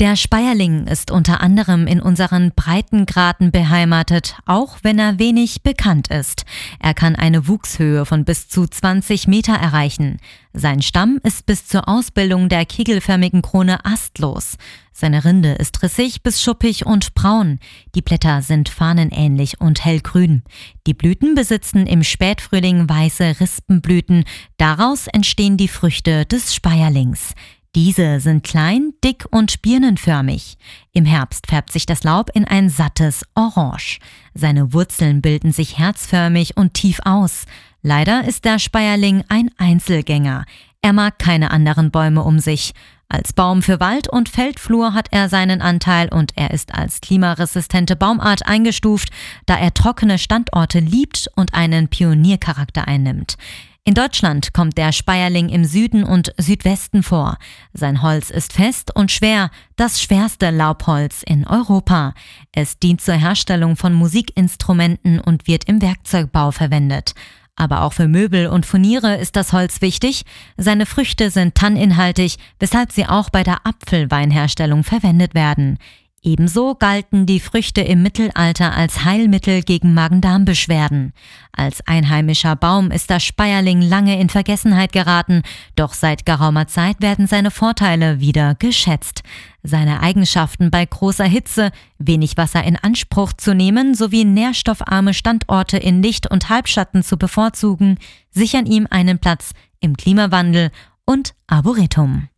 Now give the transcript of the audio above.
Der Speierling ist unter anderem in unseren Breitengraden beheimatet, auch wenn er wenig bekannt ist. Er kann eine Wuchshöhe von bis zu 20 Meter erreichen. Sein Stamm ist bis zur Ausbildung der kegelförmigen Krone astlos. Seine Rinde ist rissig bis schuppig und braun. Die Blätter sind fahnenähnlich und hellgrün. Die Blüten besitzen im Spätfrühling weiße Rispenblüten. Daraus entstehen die Früchte des Speierlings. Diese sind klein, dick und birnenförmig. Im Herbst färbt sich das Laub in ein sattes Orange. Seine Wurzeln bilden sich herzförmig und tief aus. Leider ist der Speierling ein Einzelgänger. Er mag keine anderen Bäume um sich. Als Baum für Wald- und Feldflur hat er seinen Anteil und er ist als klimaresistente Baumart eingestuft, da er trockene Standorte liebt und einen Pioniercharakter einnimmt. In Deutschland kommt der Speierling im Süden und Südwesten vor. Sein Holz ist fest und schwer, das schwerste Laubholz in Europa. Es dient zur Herstellung von Musikinstrumenten und wird im Werkzeugbau verwendet. Aber auch für Möbel und Furniere ist das Holz wichtig. Seine Früchte sind tanninhaltig, weshalb sie auch bei der Apfelweinherstellung verwendet werden. Ebenso galten die Früchte im Mittelalter als Heilmittel gegen Magen-Darm-Beschwerden. Als einheimischer Baum ist der Speierling lange in Vergessenheit geraten, doch seit geraumer Zeit werden seine Vorteile wieder geschätzt. Seine Eigenschaften bei großer Hitze, wenig Wasser in Anspruch zu nehmen sowie nährstoffarme Standorte in Licht und Halbschatten zu bevorzugen, sichern ihm einen Platz im Klimawandel und Arboretum.